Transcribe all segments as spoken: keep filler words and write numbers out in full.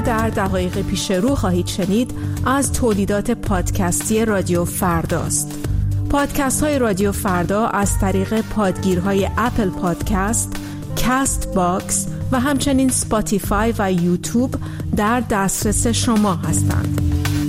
در دقایق پیش رو خواهید شنید از تولیدات پادکستی رادیو فرداست. پادکست های رادیو فردا از طریق پادگیرهای اپل پادکست، کاست باکس و همچنین سپاتیفای و یوتیوب در دسترس شما هستند.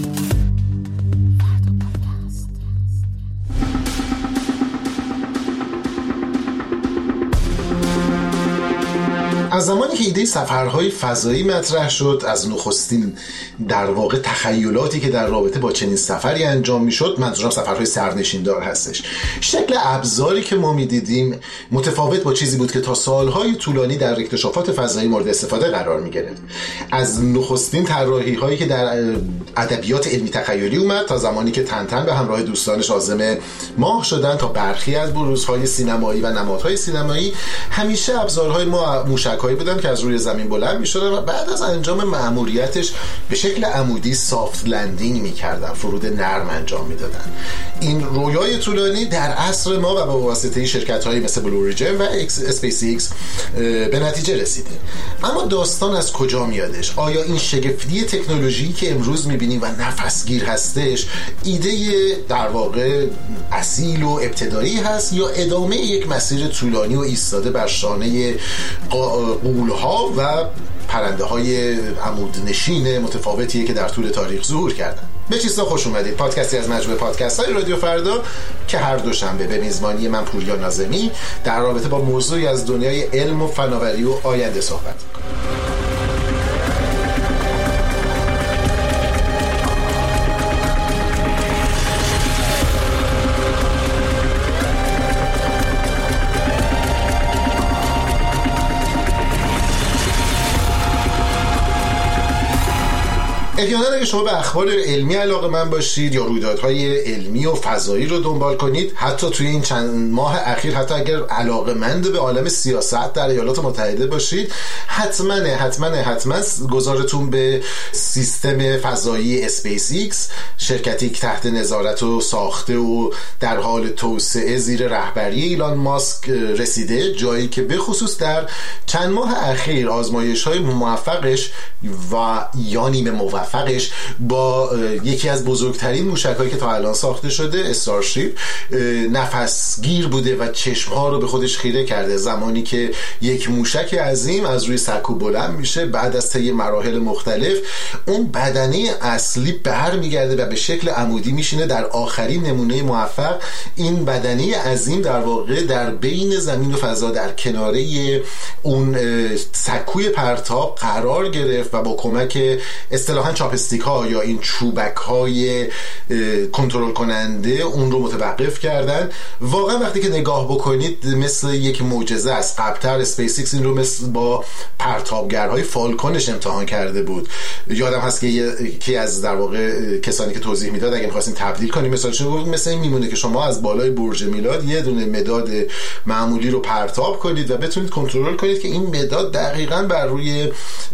از زمانی که ایده سفرهای فضایی مطرح شد، از نخستین در واقع تخیلاتی که در رابطه با چنین سفری انجام میشد، منظورم سفرهای سرنشیندار هستش، شکل ابزاری که ما میدیدیم متفاوت با چیزی بود که تا سالهای طولانی در اکتشافات فضایی مورد استفاده قرار میگرفت. از نخستین طراحی هایی که در ادبیات علمی تخیلی اومد، تا زمانی که تنتن به همراه دوستانش عازم ماه شدن، تا برخی از بروزهای سینمایی و نمادهای سینمایی، همیشه ابزارهای ما موشک هایی بودن که از روی زمین بلند می‌شدن و بعد از انجام مأموریتش به شکل عمودی سافت لندینگ می‌کردن، فرود نرم انجام می‌دادن. این رویای طولانی در عصر ما و با واسطه شرکت‌هایی مثل بلو اوریجین و اسپیس ایکس به نتیجه رسیده. اما داستان از کجا میادش؟ آیا این شگفتی تکنولوژی که امروز می‌بینیم و نفسگیر هستش ایده در واقع اصیل و ابتدایی هست، یا ادامه یک مسیر طولانی و ایستاده بر شانه غول‌ها و پرنده های عمودنشین متفاوتیه که در طول تاریخ ظهور کردن؟ به چیزا خوش اومدید. پادکستی از مجموعه پادکست های رادیو فردا که هر دوشنبه به میزبانی من پوریا ناظمی در رابطه با موضوعی از دنیای علم و فناوری و آینده صحبت می‌کنه. احیانا اگه شما به اخبار علمی علاقه من باشید یا رویدادهای علمی و فضایی رو دنبال کنید، حتی توی این چند ماه اخیر حتی اگر علاقه مند به عالم سیاست در ایالات متحده باشید، حتما حتما حتما گذارتون به سیستم فضایی اسپیس ایکس، شرکتی که تحت نظارت و ساخته و در حال توسعه زیر رهبری ایلان ماسک رسیده، جایی که به خصوص در چند ماه اخیر آزمایش‌های موفقش و یا نیمه موفقش با یکی از بزرگترین موشک‌هایی که تا الان ساخته شده، استارشیپ، نفسگیر بوده و چشم‌ها رو به خودش خیره کرده. زمانی که یک موشک عظیم از روی سکو بلند میشه، بعد از طی مراحل مختلف اون بدنه اصلی برمیگرده و به شکل عمودی میشینه. در آخرین نمونه موفق این بدنه عظیم در واقع در بین زمین و فضا در کناره اون سکوی پرتاب قرار گرفت و با کمک اصطلاحاً چاپستیک ها یا این چوبک های کنترل کننده اون رو متوقف کردن. واقعا وقتی که نگاه بکنید مثل یک معجزه است. قبلتر اسپیس ایکس این رو مثل با پرتابگرهای فالکونش امتحان کرده بود. یادم هست که یکی از در واقع کسانی که توضیح میداد اگه می‌خواستین تبدیل کنیم مثالش گفت مثل این میمونه که شما از بالای برج میلاد یه دونه مداد معمولی رو پرتاب کنید و بتونید کنترل کنید که این مداد دقیقاً بر روی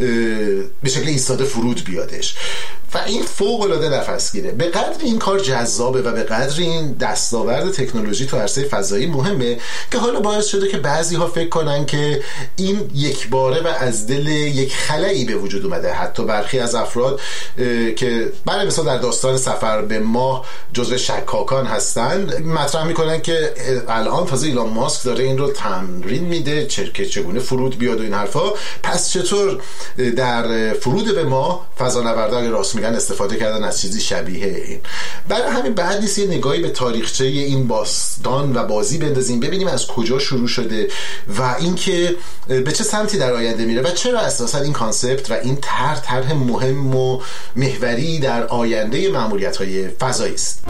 به شکل ایستاده فرود بیادش. و این فوق العاده نفسگیره. به قدر این کار جذابه و به قدر این دستاورد تکنولوژی تو عرصه فضایی مهمه که حالا باعث شده که بعضی ها فکر کنن که این یک باره و از دل یک خلایی به وجود اومده. حتی برخی از افراد که برای مثلا در داستان سفر به ماه جزو شکاکان هستن مطرح میکنن که الان تازه ایلان ماسک داره این رو تمرین میده چه چگونه فرود بیاد و این حرفا، پس چطور در فرود به ماه فضانوردان راست میگن استفاده کردن از چیزی شبیه این. برای همین بعد نیست یه نگاهی به تاریخچه این باستان و بازی بندازیم، ببینیم از کجا شروع شده و اینکه به چه سمتی در آینده میره و چرا اساسا این کانسپت و این طرح طرح مهم و محوری در آینده مأموریت‌های فضایی است.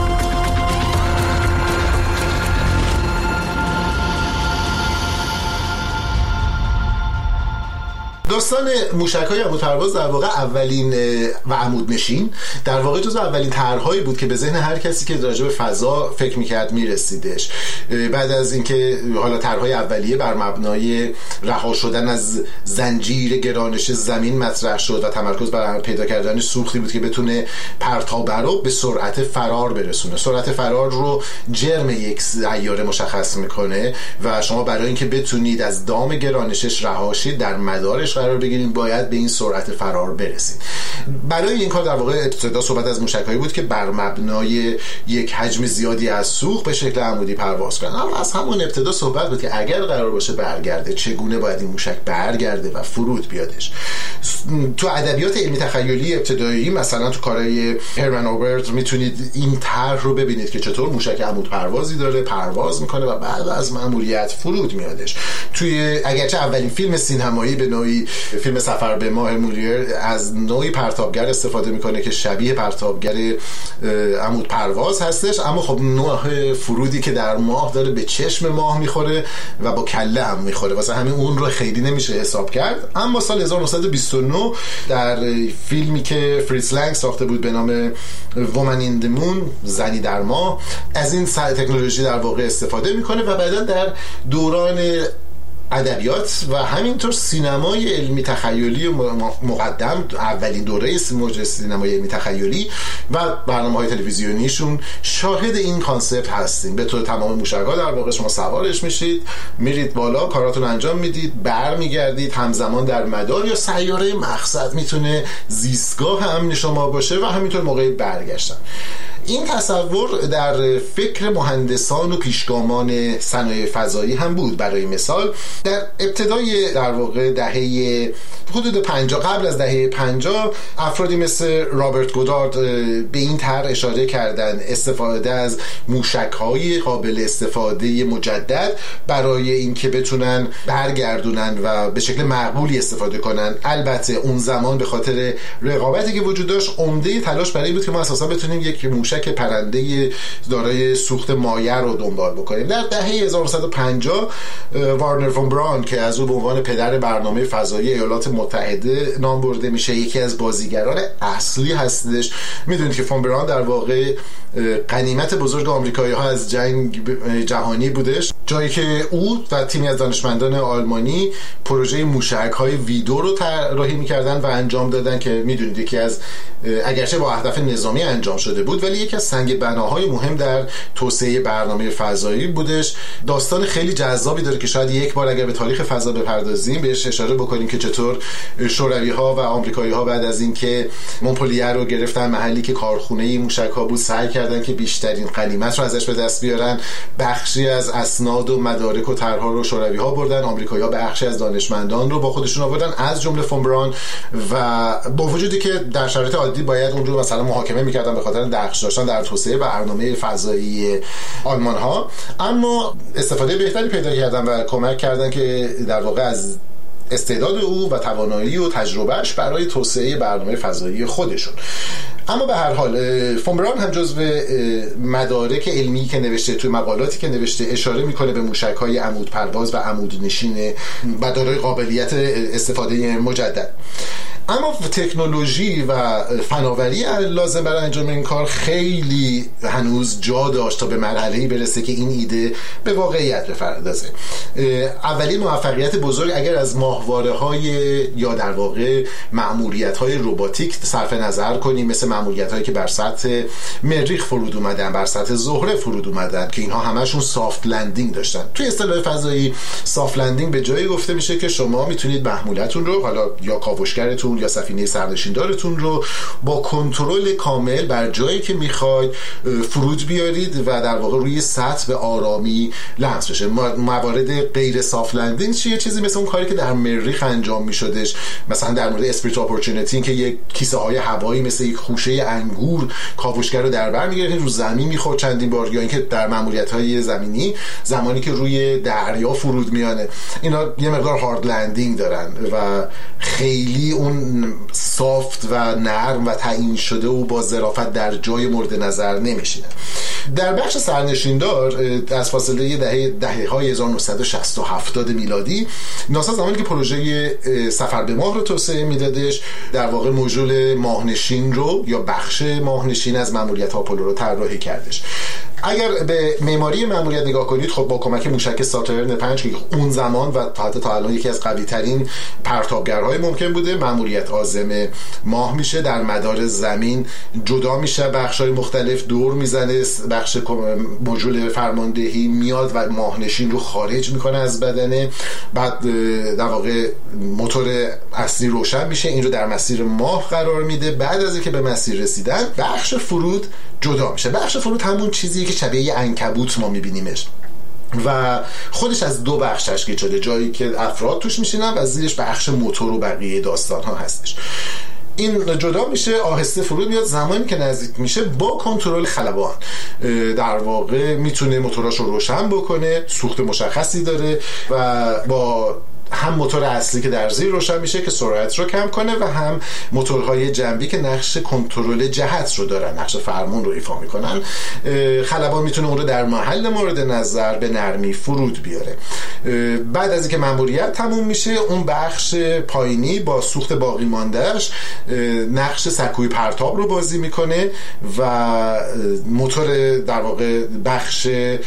داستان موشک‌های عمودپرواز در واقع اولین و عمودنشین در واقع جزو اولین طرح‌هایی بود که به ذهن هر کسی که راجع به فضا فکر می‌کرد می‌رسیدش. بعد از اینکه حالا طرح‌های اولیه بر مبنای رها شدن از زنجیر گرانش زمین مطرح شد و تمرکز بر پیدا کردن سوختی بود که بتونه پرتاب رو به سرعت فرار برسونه. سرعت فرار رو جرم یک سیاره مشخص می‌کنه و شما برای اینکه بتونید از دام گرانشش رها شید در مدارش قرار بگیرین باید به این سرعت فرار برسید. برای این کار در واقع ابتدا صحبت از موشک‌هایی بود که بر مبنای یک حجم زیادی از سوخت به شکل عمودی پرواز کنن. اما از همون ابتدا صحبت بود که اگر قرار باشه برگرده چگونه باید این موشک برگرده و فرود بیادش. تو ادبیات علمی تخیلی ابتدایی مثلا تو کارهای هرمن اوبرت میتونید این طرح رو ببینید که چطور موشک عمود پروازی داره، پرواز میکنه و بعد از مأموریت فرود میادش. توی اگرچه اولین فیلم سینمایی به نوعی فیلم سفر به ماه مولیر از نوعی پرتابگر استفاده میکنه که شبیه پرتابگر عمود پرواز هستش، اما خب نوع فرودی که در ماه داره به چشم ماه میخوره و با کله هم میخوره، واسه همین اون رو خیلی نمیشه حساب کرد. اما سال هزار و نهصد و بیست و نه در فیلمی که فریتز لنگ ساخته بود به نام وومن این دی مون، زنی در ماه، از این تکنولوژی در واقع استفاده میکنه و بعدا در دوران ادبیات و همینطور سینمای علمی تخیلی مقدم، اولین دوره موج سینمای علمی تخیلی و برنامه‌های تلویزیونیشون شاهد این کانسپت هستیم. به طور تمام موشک‌ها در واقع شما سوارش میشید، میرید بالا، کاراتون انجام میدید، برمیگردید، همزمان در مدار یا سیاره مقصد میتونه زیستگاه امن شما باشه و همینطور موقع برگشتن. این تصور در فکر مهندسان و پیشگامان صنایع فضایی هم بود. برای مثال در ابتدای در واقع دهه حدود پنجاه، قبل از دهه پنجاه، افرادی مثل رابرت گودارد به این طرح اشاره کردن استفاده از موشک‌های قابل استفاده مجدد برای اینکه بتونن برگردونن و به شکل معقولی استفاده کنن. البته اون زمان به خاطر رقابتی که وجود داشت عمده تلاش برای بود که ما اساسا بتونیم یک موشک پرنده دارای سوخت مایع رو دنبال بکنیم. در دهه هزار و نهصد و پنجاه وارنر فون براون که از او به عنوان پدر برنامه فضایی ایالات متحده نام برده میشه، یکی از بازیگران اصلی هستش. میدونید که فون براون در واقع غنیمت بزرگ آمریکایی ها از جنگ جهانی بودش، جایی که او و تیمی از دانشمندان آلمانی پروژه موشک های ویدو رو طراحی میکردن و انجام دادن که میدونید یکی از، اگرچه با اهداف نظامی انجام شده بود، ولی یکی از سنگ بناهای مهم در توسعه برنامه فضایی بودش. داستان خیلی جذابی داره که شاید یک بار اگر به تاریخ فضا بپردازیم بهش اشاره بکنیم که چطور شوروی ها و آمریکایی ها بعد از اینکه مونپلیه رو گرفتن، محلی که کارخونه موشک ها بود، سعی کردن که بیشترین غنیمت رو ازش به دست بیارن. بخشی از اسناد و مدارک و طرح‌ها رو شوروی ها بردن، آمریکایی ها بخشی از دانشمندان رو با خودشون آوردن، از جمله فون براون، و با وجودی که در شرایط عادی باید اون رو مثلا محاکمه می‌کردن به خاطر نقش داشتن در توسعه برنامه فضایی آلمان ها، اما استفاده بهتری پیدا کردن و کمک کردن که در واقع از استعداد او و توانایی و تجربهش برای توسعه برنامه فضایی خودشون. اما به هر حال فون براون هم جزو مدارک علمی که نوشته، توی مقالاتی که نوشته اشاره میکنه به موشک‌های عمود پرواز و عمود نشین و دارای قابلیت استفاده مجدد. اما تکنولوژی و فناوری لازم برای انجام این کار خیلی هنوز جا داشت تا به مرحله‌ای برسه که این ایده به واقعیت بپردازه. اولین موفقیت بزرگ اگر از ماهواره‌های یا در واقع مأموریت‌های رباتیک صرف نظر کنیم، مثل مأموریت‌هایی که بر سطح مریخ فرود اومدن، بر سطح زهره فرود اومدن، که اینها همشون سافت لندینگ داشتن. توی اصطلاح فضایی سافت لندینگ به جایی گفته میشه که شما میتونید محمولتون رو، حالا یا کاوشگرتون یا سفینه سرنشیندارتون رو، با کنترل کامل بر جایی که میخواید فرود بیارید و در واقع روی سطح به آرامی لمس بشه. موارد غیر سافت لندینگ چیه؟ چیزی مثل اون کاری که در مریخ انجام میشدش، مثلا در مورد اسپریت اپورتونتی که یک کیسه های هوایی مثل یک خوشه انگور کاوشگر رو در بر میگرفت، رو زمین میخورد چندین بار، یا اینکه در ماموریت‌های زمینی زمانی که روی دریا فرود میانه، اینا یه مقدار هارد لندینگ دارن و خیلی اون سافت و نرم و تعیین شده و با ظرافت در جای مورد نظر نمیشینه. در بخش سرنشیندار از فاصله دهه دهه های هزار و نهصد و شصت و هفتاد میلادی، ناسا زمانی که پروژه سفر به ماه رو توسعه میدادش، در واقع مژول ماهنشین رو یا بخش ماهنشین از ماموریت آپولو رو طراحی کردش. اگر به معماری ماموریت نگاه کنید، خب با کمک موشک ساترن پنج که اون زمان و تا حتی تا الان یکی از قوی ترین پرتابگرهای ممکن بوده، ماموریت عازم ماه میشه، در مدار زمین جدا میشه، بخشای مختلف دور میزنه، بخش مژول فرماندهی میاد و ماهنشین رو خارج میکنه از بدنه، بعد در واقع موتور اصلی روشن میشه، این رو در مسیر ماه قرار میده. بعد از اینکه به مسیر رسیدن، بخش فرود جدا میشه. بخش فرود همون چیزیه که شبیه یه عنکبوت ما میبینیمش و خودش از دو بخش تشکیل شده، جایی که افراد توش میشینن و زیرش بخش موتور و بقیه داستان ها هستش. این جدا میشه، آهسته فرود میاد. زمانی که نزدیک میشه با کنترل خلبان در واقع میتونه موتوراش رو روشن بکنه، سوخت مشخصی داره و با هم موتور اصلی که در زیر روشن میشه که سرعت رو کم کنه و هم موتورهای جنبی که نقش کنترل جهت رو دارن، نقش فرمون رو ایفا میکنن. خلبان میتونه اون رو در محل مورد نظر به نرمی فرود بیاره. بعد از اینکه ماموریت تموم میشه، اون بخش پایینی با سوخت باقی ماندهش نقش سکوی پرتاب رو بازی میکنه و موتور در واقع بخش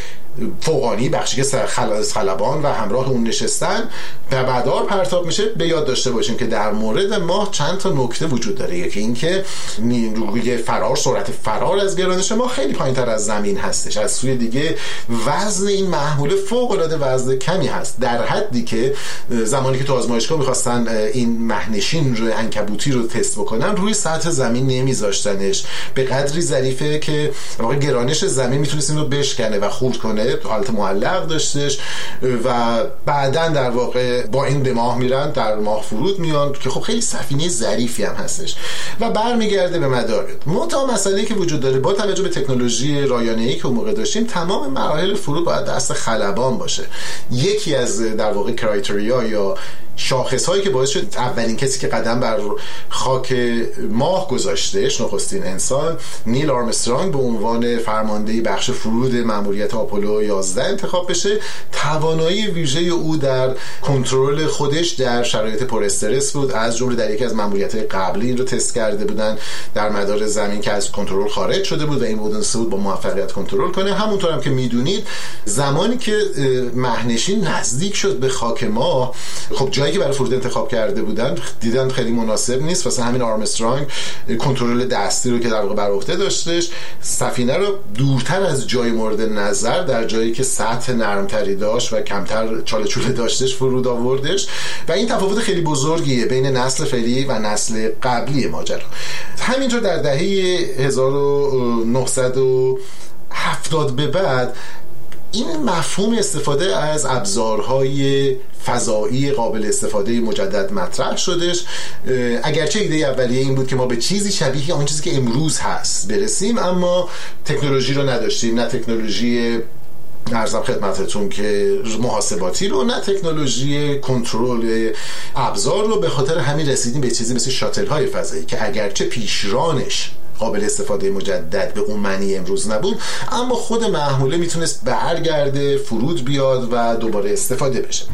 فوقانی، بخشی که خلبان و همراه اون نشستن به مدار پرتاب میشه. به یاد داشته باشیم که در مورد ماه چند تا نکته وجود داره. یکی این که نیروی فرار، سرعت فرار از گرانش ماه خیلی پایین‌تر از زمین هستش. از سوی دیگه وزن این محموله فوق‌العاده وزن کمی هست، در حدی که زمانی که تو آزمایشگاه می‌خواستن این مهنشین رو عنکبوتی رو تست بکنن، روی سطح زمین نمیذاشتنش. به قدری ظریفه که واقعا گرانش زمین میتونست این رو بشکنه و خورد کنه، حالت معلق داشتش و بعدن در واقع با این به ماه میرن، در ماه فرود میان که خب خیلی سفینه ظریفی هم هستش و برمیگرده به مدار. منتها مسئله‌ای که وجود داره با توجه به تکنولوژی رایانه‌ای که اون موقع داشتیم، تمام مراحل فرود باید دست خلبان باشه. یکی از در واقع کرایتریا یا شاخص هایی که باعث شد اولین کسی که قدم بر خاک ماه گذاشتهش، نخستین انسان، نیل آرمسترانگ، به عنوان فرمانده بخش فرود ماموریت آپولو یازده انتخاب بشه. توانایی ویژه او در کنترل خودش در شرایط پر استرس بود، از جمله در یکی از ماموریت‌های قبلی این رو تست کرده بودن در مدار زمین که از کنترل خارج شده بود و این بودنسه بود با موفقیت کنترل کنه. همونطور هم که میدونید زمانی که مهنشین نزدیک شد به خاک ماه، خب جایی که برای فرود انتخاب کرده بودن دیدن خیلی مناسب نیست، واسه همین آرمسترانگ کنترل دستی رو که در واقع بر عهده داشتش، سفینه رو دورتر از جای مورد نظر، در جایی که سطح نرمتری داشت و کمتر چاله چوله داشتش، فرود آوردش و این تفاوت خیلی بزرگیه بین نسل فعلی و نسل قبلی ماجرا. همینطور در دهه هزار و نهصد و هفتاد به بعد این مفهوم استفاده از ابزارهای فضایی قابل استفاده مجدد مطرح شدش. اگرچه ایده اولیه این بود که ما به چیزی شبیه آن چیزی که امروز هست برسیم، اما تکنولوژی رو نداشتیم، نه تکنولوژی ارزم خدمتتون که محاسباتی رو، نه تکنولوژی کنترل ابزار رو. به خاطر همین رسیدیم به چیزی مثل شاتل های فضایی که اگرچه پیشرانش قابل استفاده مجدد به اون معنی امروز نبود، اما خود محموله میتونست برگرده، فرود بیاد و دوباره استفاده بشه.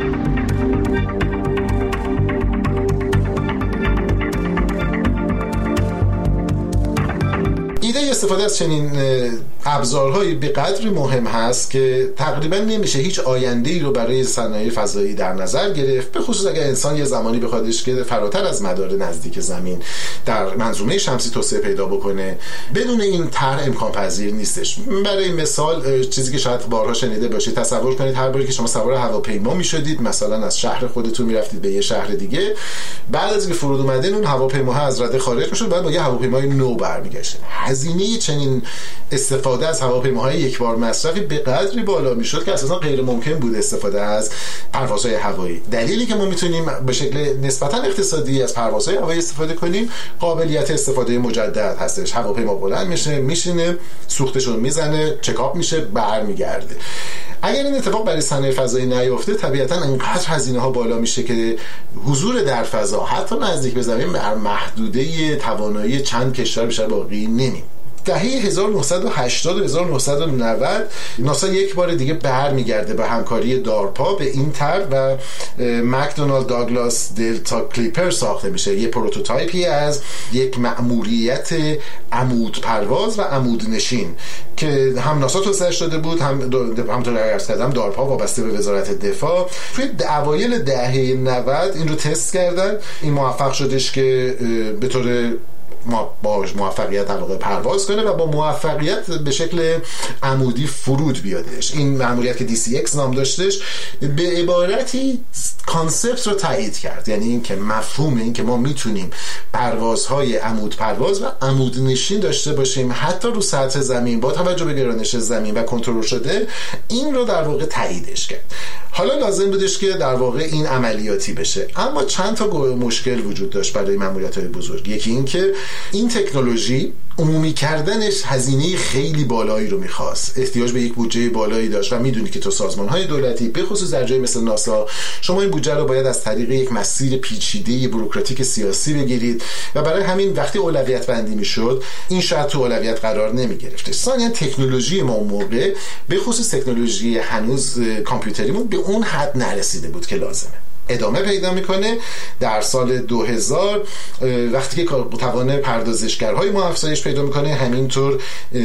ایده استفاده از چنین ابزارهایی به قدری مهم هست که تقریبا نمیشه هیچ آینده‌ای رو برای صنایع فضایی در نظر گرفت، به خصوص اگر انسان یه زمانی بخوادش که فراتر از مدار نزدیک زمین در منظومه شمسی توسعه پیدا بکنه. بدون این طرح امکان پذیر نیستش. برای مثال چیزی که شاید بارها شنیده باشید، تصور کنید هر باری که شما سوار هواپیما میشدید، مثلا از شهر خودتون میرفتید به یه شهر دیگه، بعد از اینکه فرود اومدین اون هواپیما از رده خارج میشد، بعد با یه هواپیمای نو برمیگشتید. هزینه چنین استفاده از هواپیماهای یک بار مصرفی به قدری بالا میشد که اساسا غیر ممکن بود استفاده از پروازهای هوایی. دلیلی که ما میتونیم به شکل نسبتا اقتصادی از پروازهای هوایی استفاده کنیم، قابلیت استفاده مجدد هستش. هواپیما بلند میشه، میشینه، سوختشون میزنه، چکاپ میشه، برمیگرده. اگر این اتفاق برای صنایع فضایی نیفته، طبیعتا انقدر هزینه ها بالا میشه که حضور در فضا حتی نزدیک به زمین بر محدوده توانایی چند کشور بیشتر باقی نمی دهه هزار و نهصد و هشتاد و هزار و نهصد و نود ناسا یک بار دیگه برمیگرده به همکاری دارپا به این طرح و مکدونالد داگلاس دلتا کلیپر ساخته میشه. یه پروتوتایپی از یک مأموریت عمود پرواز و عمود نشین که هم ناسا توسعه داده بود، هم همونطور که عرض کردم دارپا وابسته به وزارت دفاع. توی اوایل دهه نود این رو تست کردن. این موفق شدش که به طور با موفقیت در واقع پرواز کنه و با موفقیت به شکل عمودی فرود بیادش. این مأموریت که دی سی اکس نام داشتش به عبارتی کانسپت رو تایید کرد، یعنی این که مفهوم این که ما میتونیم پروازهای عمود پرواز و عمود نشین داشته باشیم حتی رو سطح زمین با توجه به گرانش زمین و کنترل شده، این رو در واقع تاییدش کرد. حالا لازم بودش که در واقع این عملیاتی بشه، اما چند تا مشکل وجود داشت برای مأموریت‌های بزرگ. یکی این که این تکنولوژی عمومی کردنش هزینه خیلی بالایی رو میخواست، احتیاج به یک بودجه بالایی داشت و میدونی که تو سازمان‌های دولتی به خصوص در جای مثل ناسا شما این بودجه رو باید از طریق یک مسیر پیچیده بوروکراتیک سیاسی بگیرید و برای همین وقتی اولویت بندی میشد این شاید تو اولویت قرار نمیگرفت. ثانیاً تکنولوژی ما اون موقع به خصوص تکنولوژی هنوز کامپیوتریمون به اون حد نرسیده بود که لازمه. ادامه پیدا میکنه در سال دو هزار وقتی که توان پردازشگرهای ما افزایش پیدا میکنه، همینطور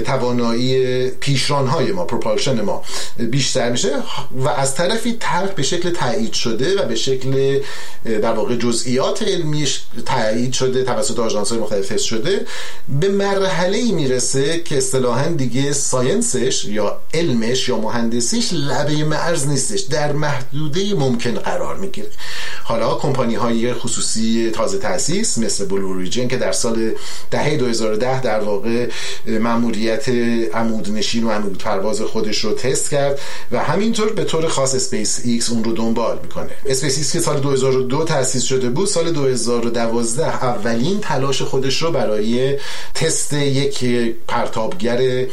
توانایی پیشرانهای ما پروپالشن ما بیشتر میشه و از طرفی طرح به شکل تایید شده و به شکل در واقع جزئیات علمیش تایید شده توسط آژانس‌های مختلف تست شده به مرحله‌ای میرسه که اصطلاحاً دیگه ساینسش یا علمش یا مهندسیش لبه مرز نیستش، در محدوده ممکن قرار میگیره. حالا کمپانی های خصوصی تازه تأسیس مثل بلو اوریجین که در سال دهه دو هزار و ده در واقع مأموریت عمود نشین و عمود پرواز خودش رو تست کرد و همینطور به طور خاص اسپیس ایکس اون رو دنبال میکنه. اسپیس ایکس که سال دو هزار و دو تأسیس شده بود، سال دو هزار و دوازده اولین تلاش خودش رو برای تست یک پرتابگر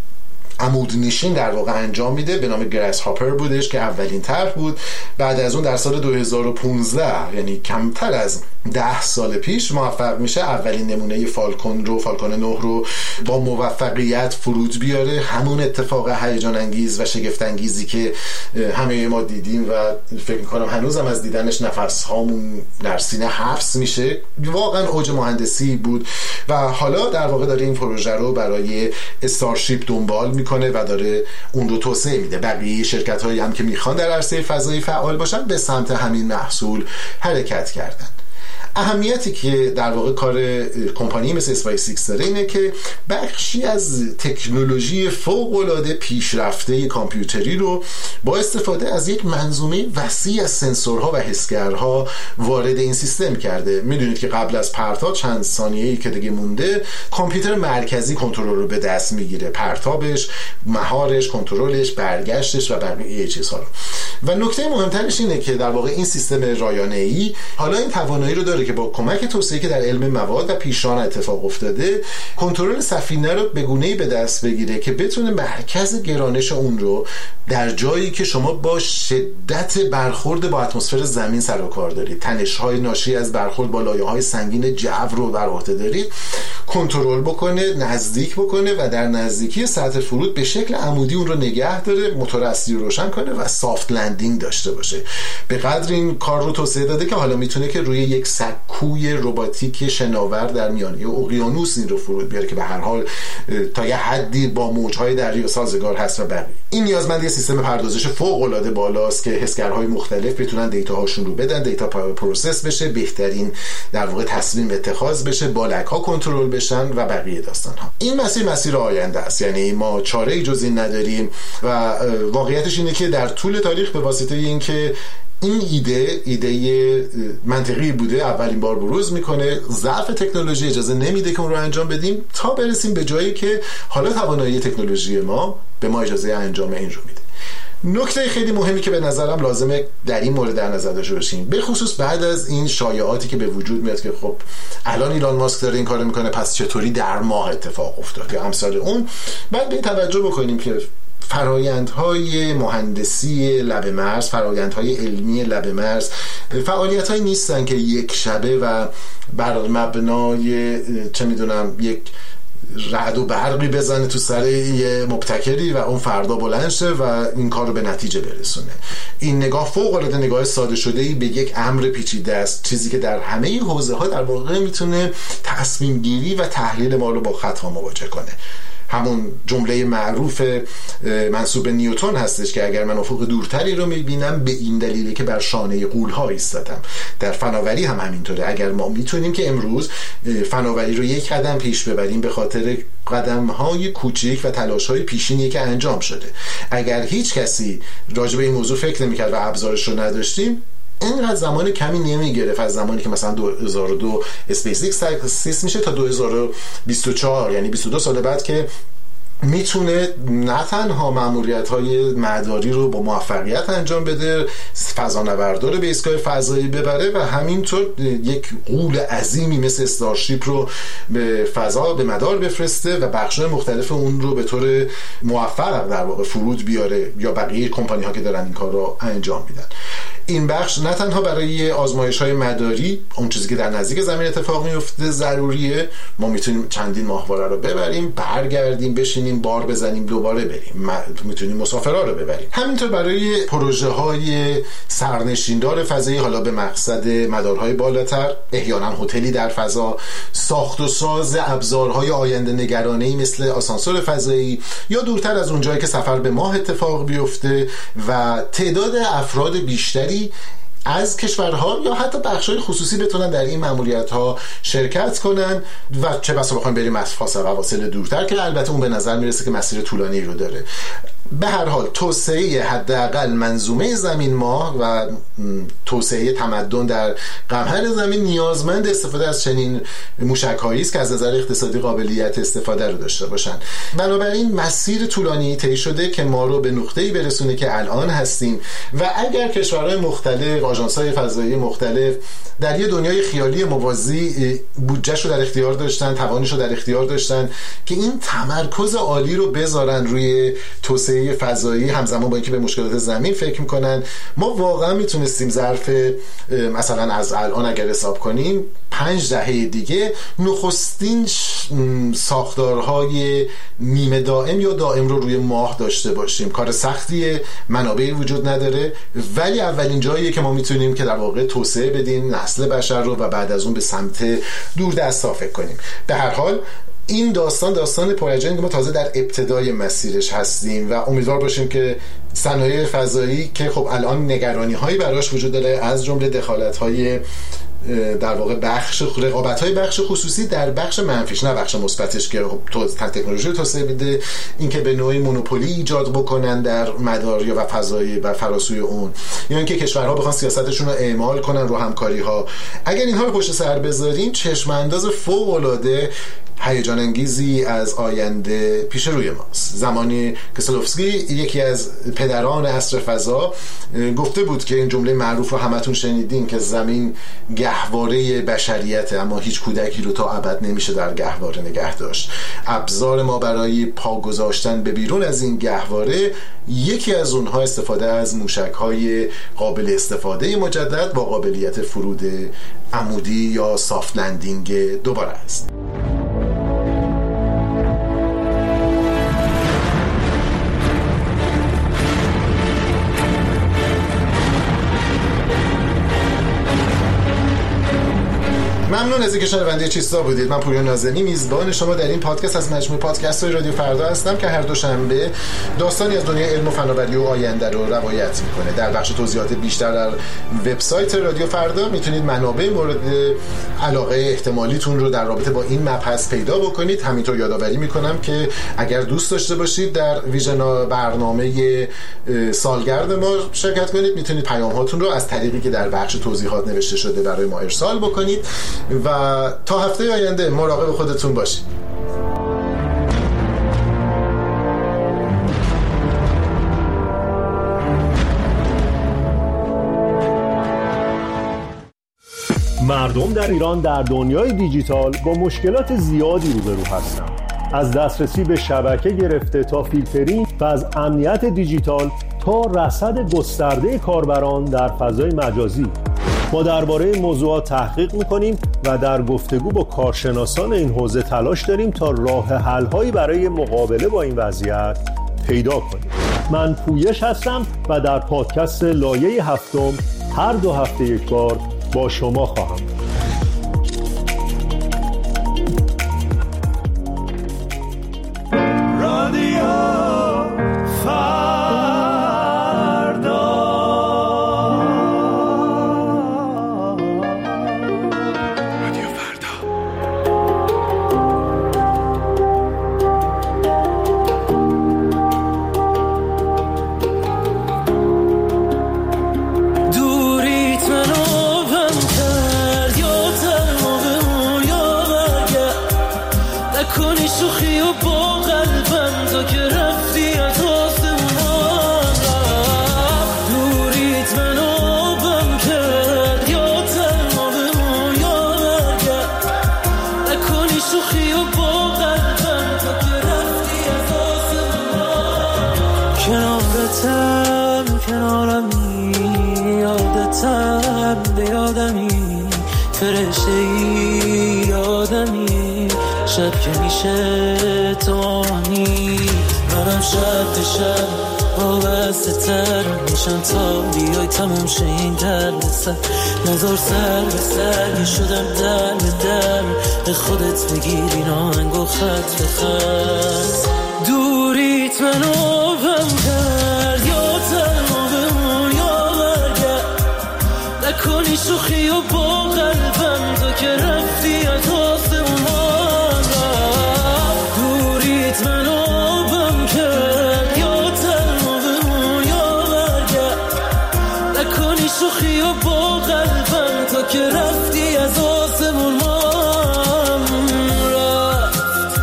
عمود نشین در واقع انجام میده به نام گراس هاپر بودش که اولین طرح بود. بعد از اون در سال دو هزار و پانزده یعنی کمتر از ده سال پیش موفق میشه اولین نمونه فالکون رو فالکون نه رو با موفقیت فرود بیاره. همون اتفاق هیجان انگیز و شگفت انگیزی که همه ما دیدیم و فکر میکنم هنوزم از دیدنش نفس هامون در سینه حبس میشه، واقعا اوج مهندسی بود و حالا در واقع داره این پروژه رو برای استارشیپ دنبال میکنه و داره اون رو توسعه میده. بقیه شرکت هایی هم که میخوان در عرصه فضایی فعال باشن به سمت همین محصول حرکت کردن. اهمیتی که در واقع کار کمپانی مثل اسپیس ایکس داره اینه که بخشی از تکنولوژی فوق‌العاده پیشرفته کامپیوتری رو با استفاده از یک منظومه وسیع از سنسورها و حسگرها وارد این سیستم کرده. میدونید که قبل از پرتاب چند ثانیه‌ای که دیگه مونده کامپیوتر مرکزی کنترل رو به دست میگیره، پرتابش، مهارش، کنترلش، برگشتش و بقیه چیزها رو. و نکته مهمترش اینه که در واقع این سیستم رایانه‌ای حالا این توانایی رو داره که با کمک توسعه‌ای که در علم مواد و پیشران اتفاق افتاده کنترل سفینه رو به گونه‌ای به دست بگیره که بتونه مرکز گرانش اون رو در جایی که شما با شدت برخورد با اتمسفر زمین سر و کار دارید، تنش‌های ناشی از برخورد با لایه‌های سنگین جو رو بر عهده دارید، کنترل بکنه، نزدیک بکنه و در نزدیکی سطح فرود به شکل عمودی اون رو نگه داره، موتور اصلی رو روشن کنه و سافت لندینگ داشته باشه. به قدر این کار رو توسعه داده که حالا میتونه که روی یک سکوی رباتیک شناور در میانه اقیانوس این رو فرود بیاره که به هر حال تا یه حدی با موج‌های دریا سازگار هست و بقیه. این نیازمند یه سیستم پردازش فوق‌العاده بالاست که حسگرهای مختلف بتونن دیتاهاشون رو بدن، دیتا پروسس بشه، بهترین در واقع تصمیم اتخاذ بشه، بالک‌ها کنترل بشن و بقیه داستان‌ها. این مسیر مسیر آینده است، یعنی ما چاره‌ای جز این نداریم و واقعیتش اینه که در طول تاریخ به واسطه اینکه این ایده ایده منطقی بوده اولین بار بروز میکنه، ضعف تکنولوژی اجازه نمیده که اون رو انجام بدیم تا برسیم به جایی که حالا توانایی تکنولوژی ما به ما اجازه انجام این رو میده. نکته خیلی مهمی که به نظرم لازمه در این مورد در نظر داشته باشیم، به خصوص بعد از این شایعاتی که به وجود میاد که خب الان ایلان ماسک داره این کارو میکنه پس چطوری در ماه اتفاق افتاد یا امثال اون، بعد به این توجه بکنیم که فرایندهای مهندسی لب مرز، فرایندهای علمی لب مرز فعالیت‌هایی نیستن که یک شبه و بر مبنای چه میدونم یک رعد و برقی بزنه تو سر یه مبتکری و اون فردا بلند شه و این کار رو به نتیجه برسونه. این نگاه فوق العاده نگاه ساده شده‌ای به یک امر پیچیده است، چیزی که در همه حوزه‌ها در واقع میتونه تصمیم گیری و تحلیل ما رو با خطا مواجه کنه. همون جمله معروف منسوب به نیوتن هستش که اگر من افق دورتری رو میبینم به این دلیله که بر شانه غول‌ها ایستادم. در فناوری هم همینطوره. اگر ما میتونیم که امروز فناوری رو یک قدم پیش ببریم به خاطر قدم‌های کوچیک و تلاش‌های پیشینی که انجام شده، اگر هیچ کسی راجع به این موضوع فکر نمی‌کرد و ابزارش رو نداشتیم، اینقدر زمان کمی نمیگرفت از زمانی که مثلا دو هزار و دو اسپیس ایکس تأسیس میشه تا دو هزار و بیست و چهار، یعنی بیست و دو سال بعد که میتونه نه تنها مأموریت‌های مداری رو با موفقیت انجام بده، فضانوردا رو به ایستگاه فضایی ببره و همینطور یک غول عظیمی مثل استارشیپ رو به فضا به مدار بفرسته و بخش‌های مختلف اون رو به طور موفق در واقع فرود بیاره یا بقیه کمپانی‌ها که دارن این کار رو انجام میدن. این بخش نه تنها برای آزمایش‌های مداری، اون چیزی که در نزدیک زمین اتفاق میفته ضروریه، ما میتونیم چندین ماهواره رو ببریم، برگردیم، بشینیم، بار بزنیم، دوباره بریم، میتونیم مسافرها رو ببریم. همینطور برای پروژه‌های سرنشیندار فضایی، حالا به مقصد مدارهای بالاتر، احیانا هتلی در فضا، ساخت و ساز ابزارهای آینده نگرانه‌ای مثل آسانسور فضایی، یا دورتر از اونجایی که سفر به ماه اتفاق بیفته و تعداد افراد بیشتری از کشورها یا حتی بخش‌های خصوصی بتونن در این مأموریت‌ها شرکت کنن و چه بسا بخوایم بریم از فاصله دورتر که البته اون به نظر میرسه که مسیر طولانی رو داره. به هر حال توسعه حداقل منظومه زمین ماه و توسعه تمدن در قمر زمین نیازمند استفاده از چنین موشک‌هایی است که از نظر اقتصادی قابلیت استفاده رو داشته باشن. بنابراین مسیر طولانی طی شده که ما رو به نقطه‌ای برسونه که الان هستیم و اگر کشورهای مختلف، آژانس‌های فضایی مختلف در یه دنیای خیالی موازی بودجه‌شو در اختیار داشتن، توانشو در اختیار داشتن که این تمرکز عالی رو بذارن روی توسعه فضایی همزمان با اینکه به مشکلات زمین فکر میکنن، ما واقعا میتونستیم ظرف مثلا از الان اگر حساب کنیم پنج دهه دیگه نخستین ساختارهای نیمه دائم یا دائم رو روی ماه داشته باشیم. کار سختیه، منابعی وجود نداره، ولی اولین جاییه که ما میتونیم که در واقع توسعه بدیم نسل بشر رو و بعد از اون به سمت دوردستا فکر کنیم. به هر حال این داستان داستان پرجنگ، ما تازه در ابتدای مسیرش هستیم و امیدوار باشیم که صنایع فضایی که خب الان نگرانی هایی براش وجود داره، از جمله دخالت های در واقع بخش رقابت های بخش خصوصی در بخش منفیش نه بخش مثبتش که خب تکنولوژی رو توسعه بده، اینکه به نوعی مونوپولی ایجاد بکنن در مدار یا و فضایی و فراسوی اون، یا اینکه کشورها بخوان سیاستشون رو اعمال کنن رو همکاری ها. اگر اینها رو پشت سر بذاریم چشم انداز فوق العاده هیجان انگیزی از آینده پیش روی ماست. زمانی کسلوفسکی یکی از پدران عصر فضا گفته بود که این جمله معروف رو همتون شنیدین که زمین گهواره بشریته اما هیچ کودکی رو تا ابد نمیشه در گهواره نگه داشت. ابزار ما برای پا گذاشتن به بیرون از این گهواره یکی از اونها استفاده از موشک‌های قابل استفاده مجدد با قابلیت فرود عمودی یا سافت لندینگ دوباره است. ممنون از اینکه شنونده چیستا بودید. من پویان نازمی میزبان شما در این پادکست از مجموعه پادکست‌های رادیو فردا هستم که هر دوشنبه داستانی از دنیای علم و فناوری و آینده رو روایت میکنه. در بخش توضیحات بیشتر در وبسایت رادیو فردا میتونید منابع مورد علاقه احتمالیتون رو در رابطه با این مبحث پیدا بکنید. همینطور یادآوری میکنم که اگر دوست داشته باشید در ویژن برنامه سالگرد ما شرکت کنید، میتونید پیام هاتون رو از طریقی که در بخش توضیحات نوشته شده برای ما ارسال بکنید و تا هفته آینده مراقب خودتون باشید. مردم در ایران در دنیای دیجیتال با مشکلات زیادی روبرو هستند. از دسترسی به شبکه گرفته تا فیلترینگ و از امنیت دیجیتال تا رصد گسترده کاربران در فضای مجازی. ما درباره این موضوعات تحقیق می‌کنیم و در گفتگو با کارشناسان این حوزه تلاش داریم تا راه حل‌هایی برای مقابله با این وضعیت پیدا کنیم. من پویش هستم و در پادکست لایه هفتم هر دو هفته یک بار با شما خواهم بود. شب که میشه تو نیست منم شب به شب وابسته تر میشم تا بیای تموم شه این در سر نظر سر به سر یه شدم در به در به خودت بگیر این آهنگ و خط به خط دوریت منو بم کرد یا تنها بمون یا برگرد نکنی شوخی و با قلبم تو که رفتی از آسمون شوخی و با قلبم تا که رفتی از آسمون مام رفت